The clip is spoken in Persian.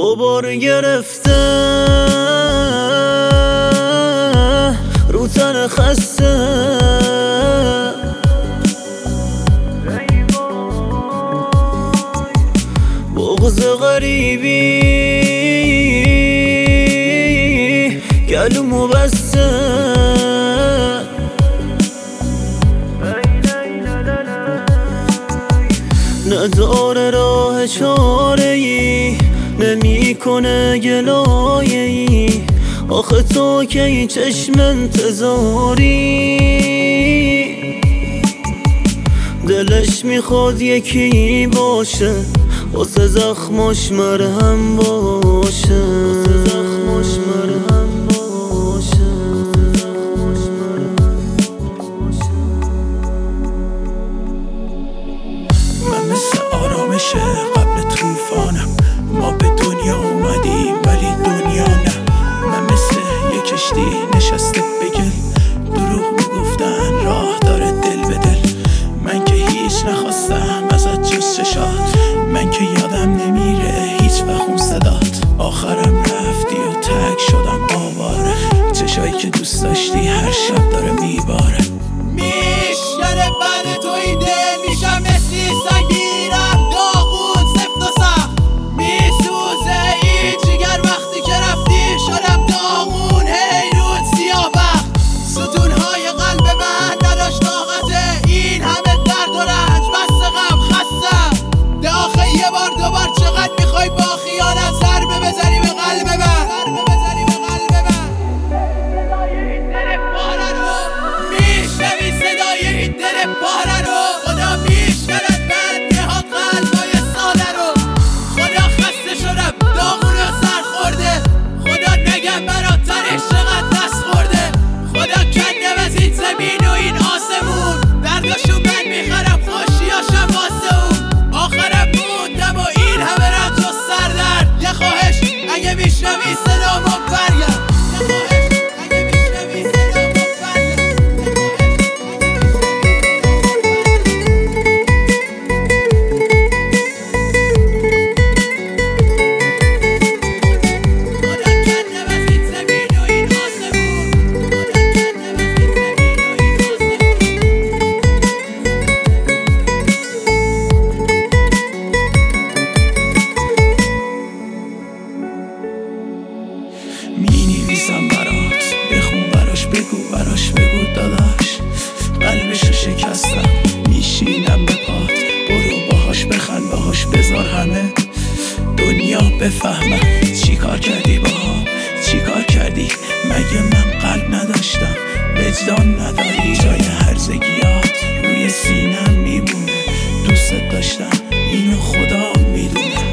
غبار گرفته رو تن خسته، بغض غریبی گلومو بسته، نداره راه چاره‌ای، نمیکنه گلایه‌ای. آخه تو که این چشم انتظاری، دلش میخواد یکی باشه واسه زخماش مرهم باشه، واسه زخماش مرهم باشه. من مثل آرامش قبل طوفانم، ما به دنیا اومدیم ولی دنیا نه. من مثل یک کشتی نشسته به گل، دروغ میگفتن راه داره دل به دل. من که هیچ نخواستم ازت جز چشات، من که یادم نمیره هیچ وقت اون صدات. آخرم رفتی و تک شدم آواره، چشایی که دوست داشتی هر شب داره میباره. میشکنه بعد تو این دل، میشم مثلی سنگیرم داغون سفت و سخت. میسوزه این جگر وقتی که رفتی، شدم داغون حیرون سیاه بخت. ستونهای قلب من نداشت طاقته این همه درد و رنج، بس غم خستم. ده آخه یه بار دوبار چقدر میخوای با خیانت ضربه بزنی به قلب من، ضربه بزنی به قلب من. صدای این دل پاره رو میشنوی، صدای این دل پاره رو خدا میشکند من نهاد قلبای ساده رو. خدا خسته شدم داغون و سر خورده، خدا نگم براترش چقدر دست خورده. خدا کنده از این زمین و این آسمون، درداشو من میخرم خوشیاشم واسه اون. آخرم موندم و این همه رنج و سردرد. یه خواهش اگه میشنوی صدامو برگرد، یه خواهش اگه میشنوی صدامو برگرد. خدا کنده از این زمین و این آسمون، خدا کنده از این زمین و این مینویسم برات، بخون براش، بگو براش، بگو داداش قلبشو شکستم. میشینم به پات، برو باهاش بخند، باهاش بذار همه دنیا بفهمم چی کار کردی باهم، چی کار کردی. مگه من قلب نداشتم، وجدان نداری؟ جای هرزگیات روی سینم میمونه، دوست داشتم اینو خدا میدونه.